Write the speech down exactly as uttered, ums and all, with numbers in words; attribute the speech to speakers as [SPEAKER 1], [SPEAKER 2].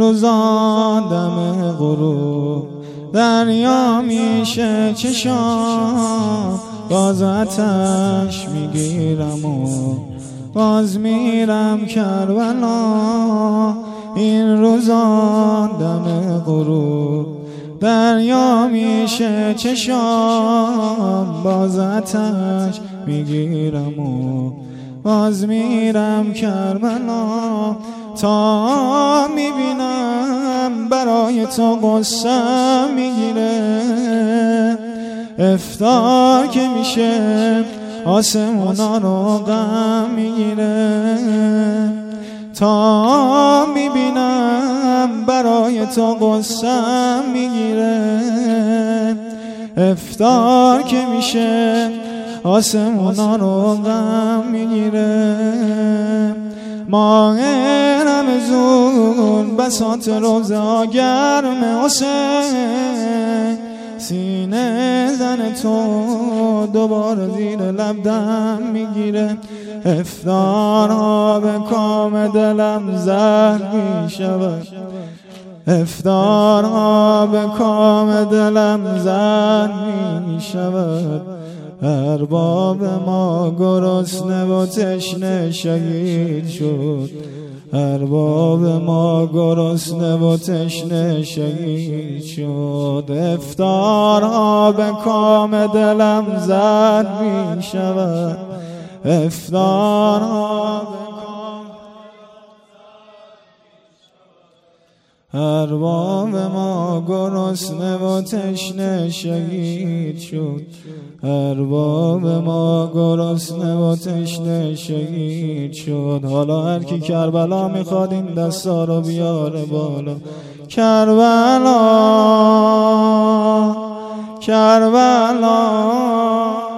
[SPEAKER 1] روزان دم غروب دریا میشه چشام، باز آتش میگیرم و باز میرم کربلا. این روزان دم غروب دریا میشه چشام، باز آتش میگیرم و باز میرم کربلا. تا میبینم برای تو قصه میگیره، افطار که میشه آسمونا رو غم میگیره. تا میبینم برای تو قصه میگیره، افطار که میشه آسمونا رو غم میگیره. ماه رمضان بساط روزا گرم حسین، سینه زن تو دوباره زیر لب دم میگیره. افطارها به کام دلم زهر میشود، افطارها به کام دلم زهر میشود. ارباب ما گرسنه و تشنه شهید شد، ارباب ما گرسنه و تشنه شهید شد. افطارها به کام دلم زد می شود، افطارها به کام ارباب ما گرسنه و تشنه شهید شد، ارباب ما گرسنه و تشنه شهید شد. حالا هر کی کربلا میخواد این دستا رو بیاره بالا. کربلا کربلا